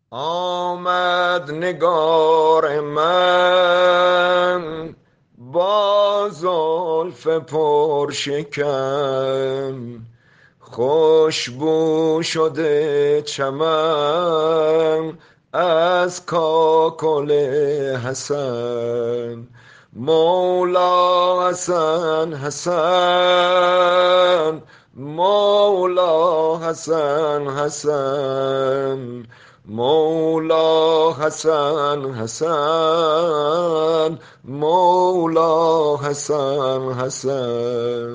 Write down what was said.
آمد نگار من با زلف پرشکن، خوشبو شده چمن از کاکل حسن. مولا حسن حسن، مولا حسن حسن، مولا حسن حسن، مولا حسن حسن.